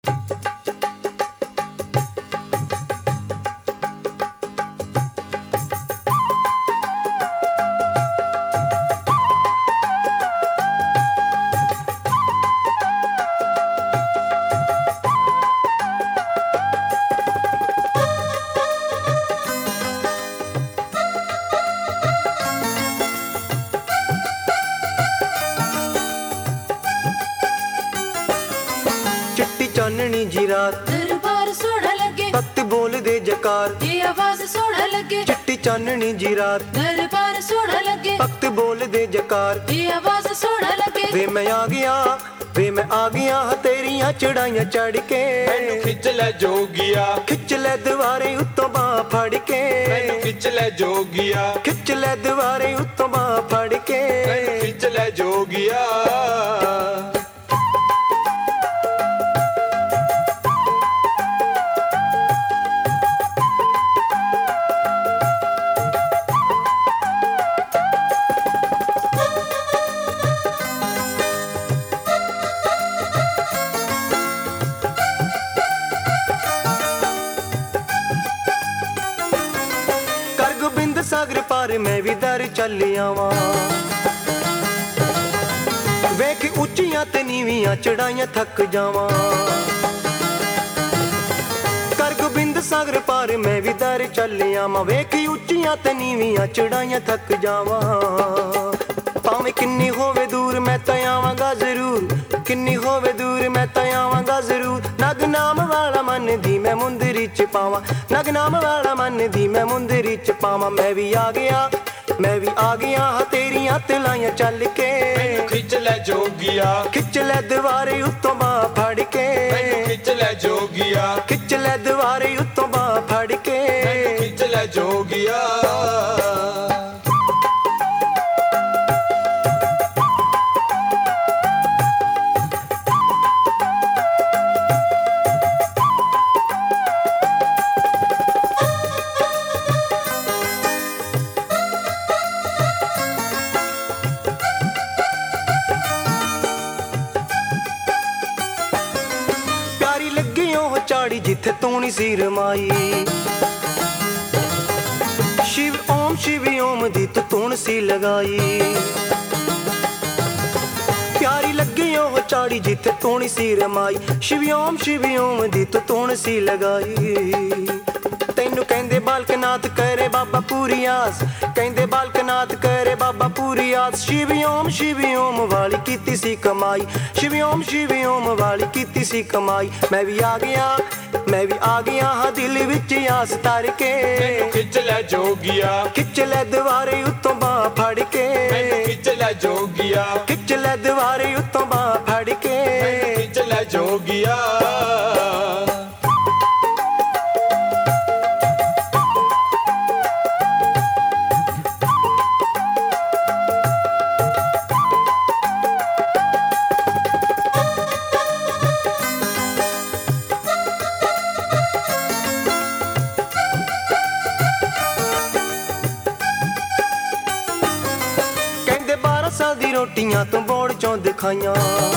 चिट्टी चाननी जी रात दरबार सोहना लगे, भक्त बोल दे जकार, ये आवाज सोहना लगे। चिट्टी चाननी जी रात दरबार सोहना लगे, भक्त बोल दे जकार, ये आवाज सोहना लगे। वे मैं आ गया, वे मैं आ गया तेरियां चढ़ाइयां चढ़ के, मैनू खिच ले जोगिया, खिच ले दवारे उत्तों बांह फड़ के, मैनू खिच ले जोगिया, खिच ले दवारे उत्तों बांह फड़ के, मैनू खिच ले जोगिया। कर गोबिंद सागर पार मैं भी दर चल आवां, वेख उच्चियां ते नीवियां चढ़ाइयां थक जावां। कर गोबिंद सागर पार मैं भी दर चल आवां, वेख उच्चियां ते नीवियां चढ़ाइयां थक जावां। भावें किन्नी होवे दूर मैं तां आवांगा जरूर, किन्नी होवे दूर मैं तां आवांगा जरूर। नग नाम वाला मन दी मैं मुंदरी च पावां, नग नाम वाला मन दी मैं मुंदरी च पावां। मैं भी आ गया, मैं भी आ गया हाँ तेरियां तलाइयां चल के, मैनू खिच ले जोगिया, खिच ले दवारे उत्तों बांह फड़ के, मैनू खिच ले जोगिया, खिच ले दवारे उत्तों बांह फड़ के। मैनू खिच ले जोगिया। प्यारी लगी ओह चाड़ी जिथे तूनी सी रमाई, शिव ओम दी तू तून सी लगाई। प्यारी लगी ओह चाड़ी जिथे तूनी सी रमाई, शिव ओम दी तू तून सी लगाई। तैनू कहंदे बालकनाथ करे बाबा पूरी आस, कहंदे बालकनाथ करे बाबा पूरी आस। शिव ओम वाली कीती सी कमाई, शिव ओम वाली कीती सी कमाई। मैं भी आ गया, मैं भी आ गया हाँ दिल विच आस तर के, मैनू खिच ले जोगिया, खिच ले दवारे उत्तों बांह फड़ के, मैनू खिच ले जोगिया, खिच ले दवारे उत्तों बांह फड़ के। मैनू खिच ले जोगिया। कहंदे 12 साल दी रोटियां तो बोड़ चों दिखाइयां,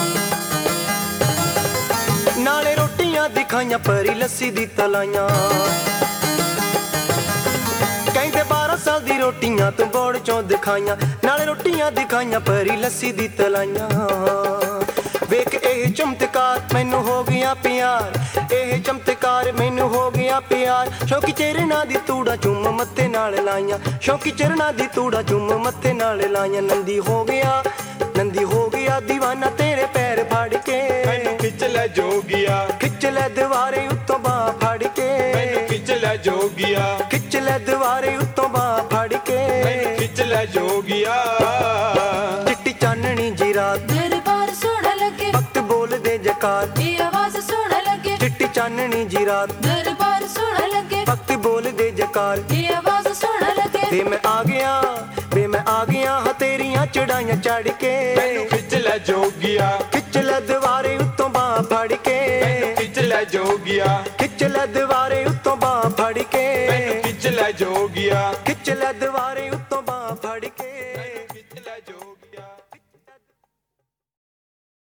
नाले रोटियां दिखाइयां परी लस्सी दी तलाइयां। कहंदे 12 साल दी रोटियां तो बोड़ चों दिखाइयां, नाले रोटियां दिखाइयां परी लस्सी दी तलाइयां। वेख ਇਹ ਚਮਤਕਾਰ ਮੈਨੂੰ ਹੋ ਗਿਆ ਪਿਆਰ, ਇਹ ਚਮਤਕਾਰ ਮੈਨੂੰ ਹੋ ਗਿਆ ਪਿਆਰ। ਸ਼ੌਕੀ ਚਰਨਾਂ ਦੀ ਤੂੜਾ ਚੁੰਮ ਮੱਥੇ ਨਾਲ ਲਾਈਆਂ, ਸ਼ੌਕੀ ਚਰਨਾਂ ਦੀ ਤੂੜਾ ਚੁੰਮ ਮੱਥੇ ਨਾਲ ਲਾਈਆਂ। ਨੰਦੀ ਹੋ ਗਿਆ, ਨੰਦੀ ਹੋ ਗਿਆ دیਵਾਨਾ ਤੇਰੇ ਪੈਰ ਫੜ ਕੇ, मैनू खिच ले जोगिया, ਖਿੱਚ ਲੈ ਦਵਾਰੇ ਉੱਤੋਂ ਬਾਂਹ ਫੜ ਕੇ, मैनू खिच ले जोगिया, ਖਿੱਚ ਲੈ ਦਵਾਰੇ ਉੱਤੋਂ ਬਾਂਹ ਫੜ ਕੇ। मैनू खिच ले जोगिया। ਚਿੱਟੀ ਚਾਨਣੀ ਜੀ ਰਾਤ दरबार सोहना लगे, भक्त बोल दे जकार, ये आवाज सोहना लगे। चिट्टी चाननी जी रात दरबार सोहना लगे, भक्त बोल दे जकार। ये आवाज सोहना लगे। वे मैं आ गया, वे मैं आ गया हाँ तेरियां चढ़ाइयां चढ़ के, मैनू खिच ले जोगिया, खिच ले दवारे उत्तों बांह फड़ के, मैनू खिच ले जोगिया, खिच ले दवारे उत्तों बांह फड़ के, मैनू खिच ले जोगिया। खिच ले दवारे